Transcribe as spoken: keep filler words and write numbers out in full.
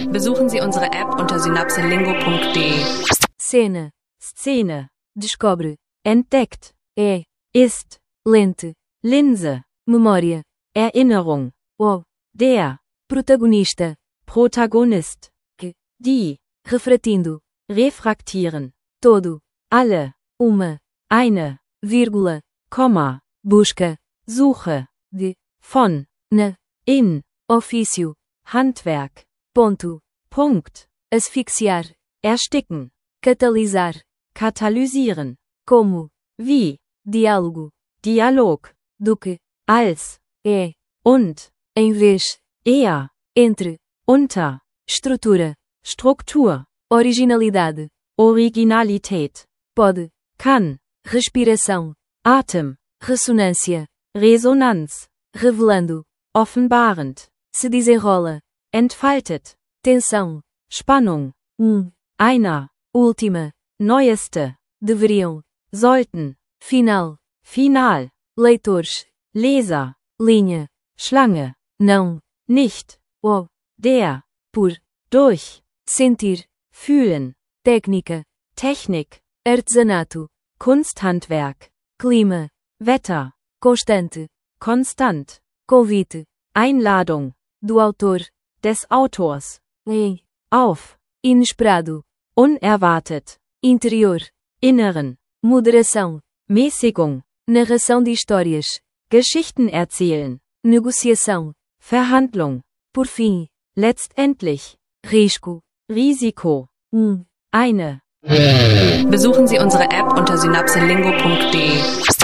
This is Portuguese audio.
Besuchen Sie unsere App unter synapselingo punkt de. Cena, Szene, descobre, entdeckt, é, ist, lente, Linse, Memória, Erinnerung, o, der, protagonista, Protagonist, que, die, refratindo, refraktieren, todo, alle, uma, eine, vírgula, Komma, busca, Suche, de, von, na, in, ofício, Handwerk, ponto, Punkt, asfixiar, ersticken, catalisar, katalysieren, como, wie, diálogo, Dialog, do que, als, é, und, em vez, eher, entre, unter, estrutura, Struktur, originalidade, Originalität, pode, kann, respiração, Atem, ressonância, Resonanz, revelando, offenbarend, se desenrola, entfaltet, tensão, Spannung, um, einer, última, neueste, deveriam, sollten, final, final, leitores, Leser, linha, Schlange, não, nicht, o, der, por, durch, sentir, fühlen, técnica, Technik, artesanato, Kunsthandwerk, clima, Wetter, constante, konstant, convite, Einladung, do autor, des Autors, em, auf, inesperado, unerwartet, interior, inneren, moderação, Mäßigung, narração de histórias, Geschichten erzählen, negociação, Verhandlung, por fim, letztendlich, Risco, Risiko, um, eine. Besuchen Sie unsere App unter synapselingo punkt de.